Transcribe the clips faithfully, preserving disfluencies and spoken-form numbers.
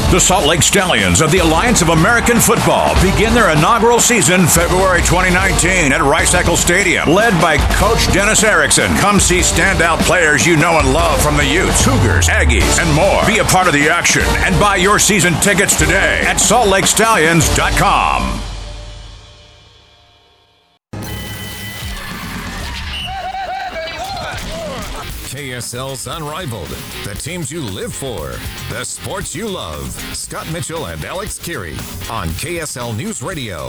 The Salt Lake Stallions of the Alliance of American Football begin their inaugural season February twenty nineteen at Rice Eccles Stadium. Led by Coach Dennis Erickson. Come see standout players you know and love from the Utes, Cougars, Aggies, and more. Be a part of the action and buy your season tickets today at salt lake stallions dot com. K S L's Unrivaled. The teams you live for. The sports you love. Scott Mitchell and Alex Kirry on K S L News Radio.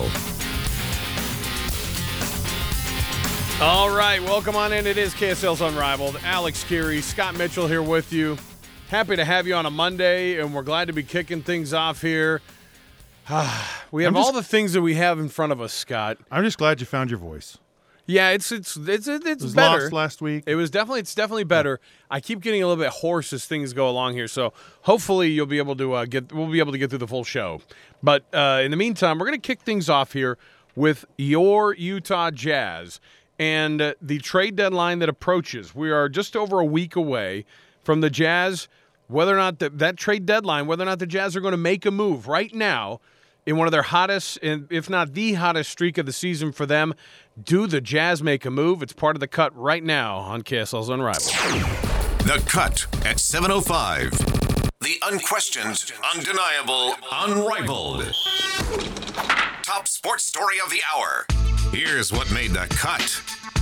All right, welcome on in. It is K S L's Unrivaled. Alex Kirry, Scott Mitchell here with you. Happy to have you on a Monday, and we're glad to be kicking things off here. we have just, all the things that we have in front of us, Scott. I'm just glad you found your voice. Yeah, it's it's it's it's it was better. Lost last week. It was definitely it's definitely better. I keep getting a little bit hoarse as things go along here, so hopefully you'll be able to uh, get we'll be able to get through the full show. But uh, in the meantime, we're going to kick things off here with your Utah Jazz and uh, the trade deadline that approaches. We are just over a week away from the Jazz. Whether or not the, that trade deadline, whether or not the Jazz are going to make a move right now in one of their hottest, if not the hottest streak of the season for them. Do the Jazz make a move? It's part of the cut right now on K S L's Unrivaled. The Cut at seven oh five. The unquestioned, undeniable, unrivaled. Top sports story of the hour. Here's what made the cut.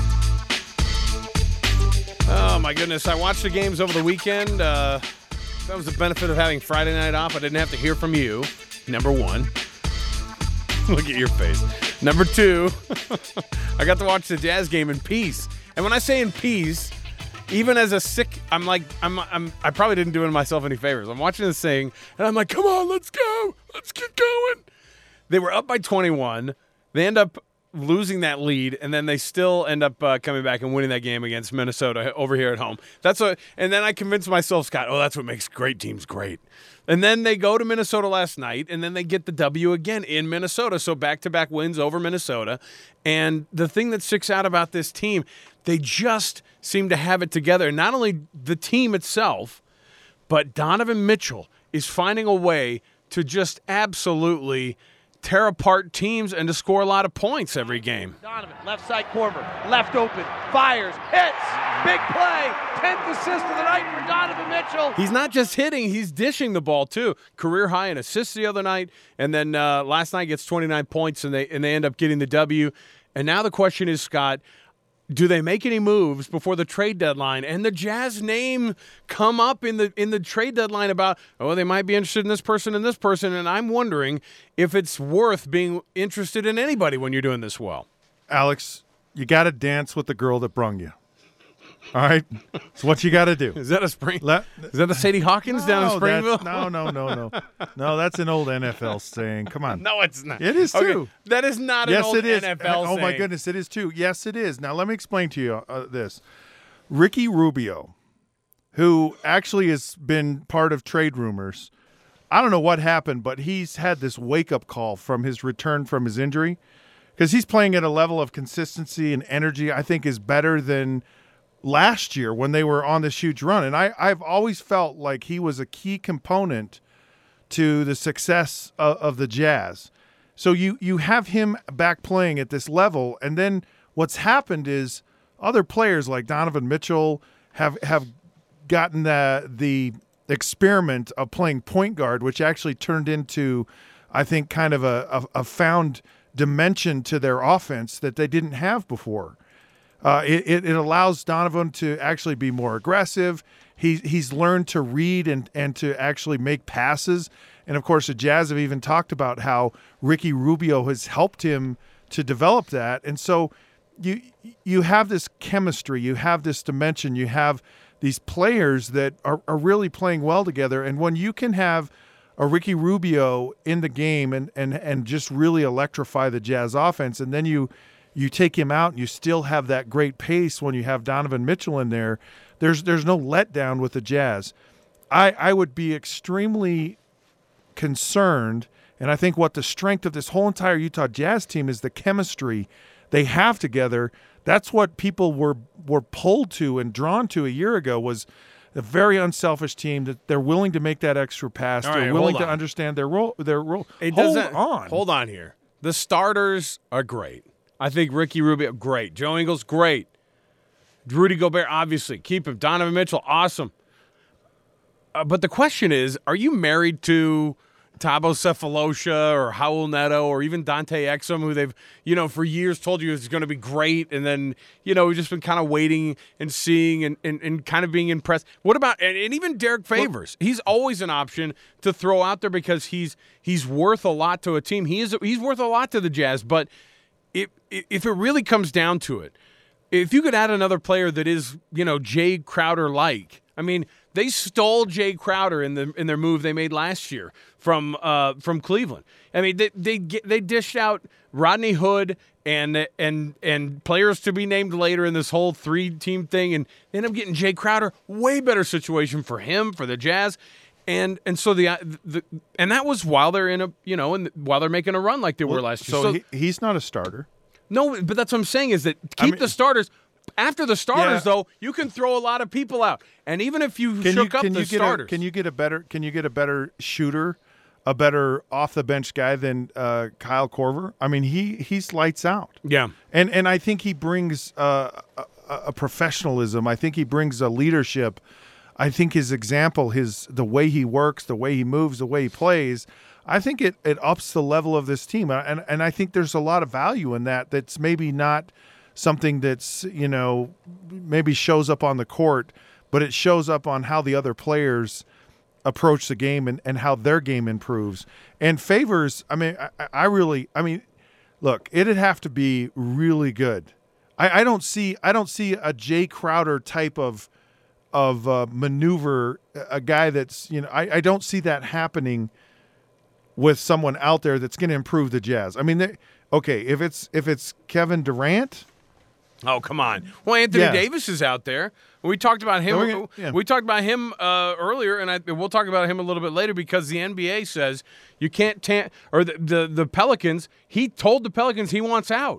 Oh, my goodness. I watched the games over the weekend. Uh, that was the benefit of having Friday night off. I didn't have to hear from you, number one. Look at your face. Number two, I got to watch the Jazz game in peace. And when I say in peace, even as a sick, I'm like, I'm, I'm, I probably didn't do myself any favors. I'm watching this thing, and I'm like, come on, let's go. Let's get going. They were up by twenty-one. They end up losing that lead, and then they still end up uh, coming back and winning that game against Minnesota over here at home. That's what, and then I convinced myself, Scott, oh, that's what makes great teams great. And then they go to Minnesota last night, and then they get the W again in Minnesota. So back-to-back wins over Minnesota. And the thing that sticks out about this team, they just seem to have it together. And not only the team itself, but Donovan Mitchell is finding a way to just absolutely tear apart teams and to score a lot of points every game. Donovan, left side corner, left open, fires, hits, big play, tenth assist of the night for Donovan Mitchell. He's not just hitting, he's dishing the ball too. Career high in assists the other night, and then uh, last night gets twenty-nine points, and they and they end up getting the W. And now the question is, Scott, do they make any moves before the trade deadline? And the Jazz name come up in the in the trade deadline about, oh, they might be interested in this person and this person, and I'm wondering if it's worth being interested in anybody when you're doing this well. Alex, you got to dance with the girl that brung you. All right? It's what you got to do. Is that a spring? Let, is that a Sadie Hawkins no, down in Springville? No, no, no, no. No, that's an old N F L saying. Come on. No, it's not. It is too. Okay, that is not yes, an old it is. N F L oh, saying. Oh, my goodness, it is too. Yes, it is. Now, let me explain to you uh, this. Ricky Rubio, who actually has been part of trade rumors, I don't know what happened, but he's had this wake-up call from his return from his injury because he's playing at a level of consistency and energy I think is better than – last year when they were on this huge run. And I, I've always felt like he was a key component to the success of, of the Jazz. So you, you have him back playing at this level. And then what's happened is other players like Donovan Mitchell have, have gotten the, the experiment of playing point guard, which actually turned into, I think, kind of a, a, a found dimension to their offense that they didn't have before. Uh, it, it allows Donovan to actually be more aggressive. He, he's learned to read and, and to actually make passes. And, of course, the Jazz have even talked about how Ricky Rubio has helped him to develop that. And so you you have this chemistry. You have this dimension. You have these players that are, are really playing well together. And when you can have a Ricky Rubio in the game and, and, and just really electrify the Jazz offense, and then you – you take him out and you still have that great pace when you have Donovan Mitchell in there, there's there's no letdown with the Jazz. I, I would be extremely concerned, and I think what the strength of this whole entire Utah Jazz team is the chemistry they have together. That's what people were were pulled to and drawn to a year ago was a very unselfish team that they're willing to make that extra pass. All they're right, willing hold to on. understand their role. Their role. It hold doesn't, on. Hold on here. The starters are great. I think Ricky Rubio, great. Joe Ingles, great. Rudy Gobert, obviously. Keep him. Donovan Mitchell, awesome. Uh, but the question is, are you married to Thabo Cephalosha or Raul Neto or even Dante Exum, who they've, you know, for years told you is going to be great, and then, you know, we've just been kind of waiting and seeing and, and, and kind of being impressed. What about, and, and even Derek Favors? He's always an option to throw out there because he's he's worth a lot to a team. He is he's worth a lot to the Jazz, but if if it really comes down to it, if you could add another player that is, you know, Jay Crowder-like, I mean, they stole Jay Crowder in the in their move they made last year from uh, from Cleveland. I mean, they they they dished out Rodney Hood and and and players to be named later in this whole three-team thing, and they end up getting Jay Crowder. Way better situation for him, for the Jazz, and and so the the and that was while they're in a you know and while they're making a run like they were last year. So, So he, he's not a starter. no, but that's what I'm saying is that keep I mean- the starters. After the starters, Yeah. though, you can throw a lot of people out, and even if you Can shook you up can the you get starters, a, can you get a better can you get a better shooter, a better off the bench guy than uh, Kyle Korver? I mean, he he's lights out. yeah, And and I think he brings uh, a, a professionalism. I think he brings a leadership. I think his example, his the way he works, the way he moves, the way he plays, I think it, it ups the level of this team. And and I think there's a lot of value in that. That's maybe not something that's, you know, maybe shows up on the court, but it shows up on how the other players approach the game and, and how their game improves. And Favors, I mean, I, I really, I mean, look, it'd have to be really good. I, I don't see, I don't see a Jay Crowder type of, of uh, maneuver, a guy that's, you know, I, I don't see that happening with someone out there that's going to improve the Jazz. I mean, they, okay, if it's if it's Kevin Durant. Oh, come on. Well, Anthony Yeah. Davis is out there. We talked about him. Oh, yeah, yeah. We talked about him uh, earlier, and I, we'll talk about him a little bit later because the N B A says you can't tam- or the, the the Pelicans. He told the Pelicans he wants out.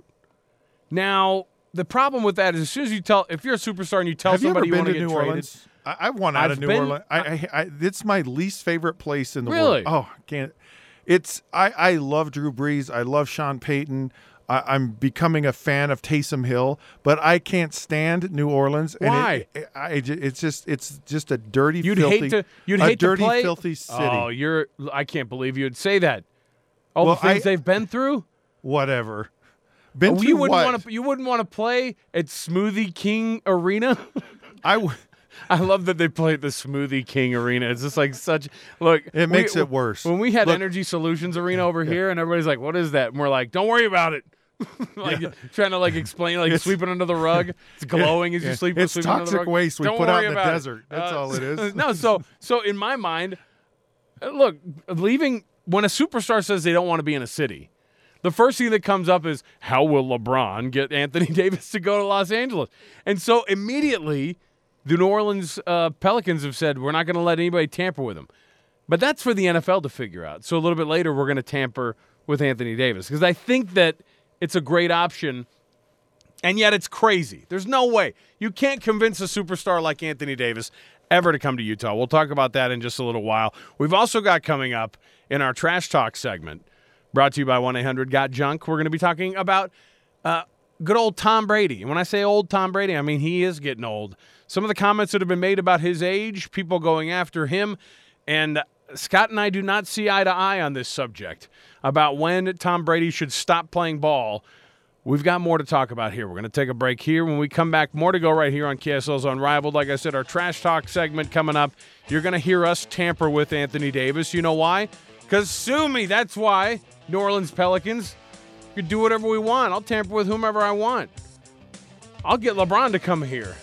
Now the problem with that is as soon as you tell, if you're a superstar and you tell Have you ever somebody you, been want to to New get traded, Orleans? I, I want out I've of New been- Orleans. I, I, I, it's my least favorite place in the Really? world. Oh, I can't. It's I, I love Drew Brees. I love Sean Payton. I, I'm becoming a fan of Taysom Hill, but I can't stand New Orleans. And Why? It, I, it's just it's just a dirty, you'd filthy, hate to you'd a hate dirty, to play. filthy city. Oh, you're. I can't believe you'd say that. All Well, the things I- they've been through. Whatever. Been Oh, through you wouldn't what? want to. You wouldn't want to play at Smoothie King Arena. I w- I love that they play at the Smoothie King Arena. It's just like such. Look, It we- makes it worse. When we had Look- Energy Solutions Arena over here, and everybody's like, "What is that?" And we're like, "Don't worry about it." like trying to like explain, like sweep it under the rug. It's glowing as you yeah. sleep. It's sweeping under the toxic rug. waste we Don't put out worry in the about it. desert. That's all it is. No, so so in my mind, uh, look, leaving when a superstar says they don't want to be in a city, the first thing that comes up is how will LeBron get Anthony Davis to go to Los Angeles? And so immediately, the New Orleans uh, Pelicans have said we're not going to let anybody tamper with him. But that's for the N F L to figure out. So a little bit later, we're going to tamper with Anthony Davis because I think that it's a great option, and yet it's crazy. There's no way. You can't convince a superstar like Anthony Davis ever to come to Utah. We'll talk about that in just a little while. We've also got coming up in our Trash Talk segment, brought to you by one eight hundred got junk, we're going to be talking about uh, good old Tom Brady. And when I say old Tom Brady, I mean he is getting old. Some of the comments that have been made about his age, people going after him, and Scott and I do not see eye to eye on this subject about when Tom Brady should stop playing ball. We've got more to talk about here. We're going to take a break here. When we come back, more to go right here on K S L's Unrivaled. Like I said, our Trash Talk segment coming up. You're going to hear us tamper with Anthony Davis. You know why? Because sue me. That's why. New Orleans Pelicans. You can do whatever we want. I'll tamper with whomever I want. I'll get LeBron to come here.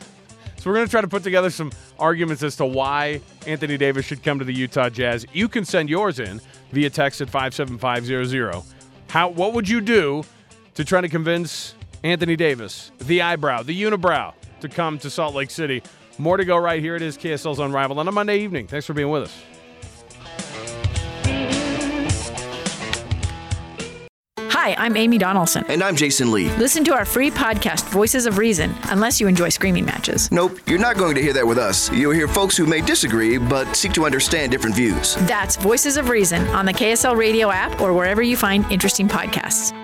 So we're going to try to put together some arguments as to why Anthony Davis should come to the Utah Jazz. You can send yours in via text at five seven five zero zero. How? What would you do to try to convince Anthony Davis, the eyebrow, the unibrow, to come to Salt Lake City? More to go right here. It is K S L's Unrivaled on a Monday evening. Thanks for being with us. Hi, I'm Amy Donaldson. And I'm Jason Lee. Listen to our free podcast, Voices of Reason, unless you enjoy screaming matches. Nope, you're not going to hear that with us. You'll hear folks who may disagree, but seek to understand different views. That's Voices of Reason on the K S L Radio app or wherever you find interesting podcasts.